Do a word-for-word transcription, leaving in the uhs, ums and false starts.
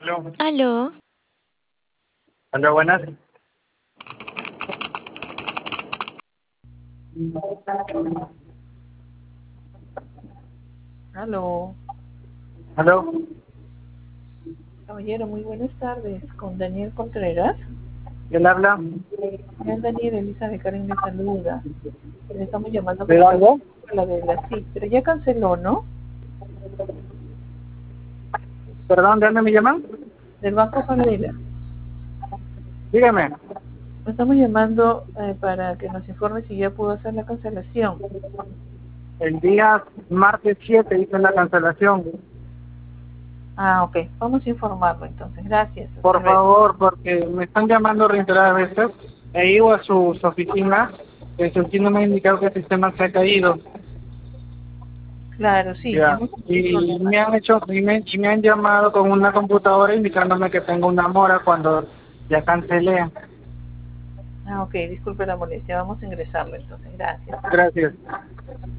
Aló. Aló. Aló, buenas. Aló, Aló. caballero, muy buenas tardes. Con Daniel Contreras. ¿Quién habla? Es Daniel, Elisa de Karen le saluda. Le estamos llamando ¿De para dónde? la de la sí, pero ya canceló, ¿no? Perdón, ¿de dónde me llaman? Del Banco Falabella. Dígame. Le estamos llamando eh, para que nos informe si ya pudo hacer la cancelación. El día martes siete hice la cancelación. Ah, ok. Vamos a informarlo entonces. Gracias. Hasta Por luego. favor, porque me están llamando reiteradas veces. He ido a sus oficinas. En su oficina me ha indicado que el sistema se ha caído. Claro, sí. Ya. Hemos tenido Y problemas. me han hecho, y me, y me han llamado con una computadora indicándome que tengo una mora cuando ya cancelé. Ah, ok. Disculpe la molestia. Vamos a ingresarlo entonces. Gracias. Gracias.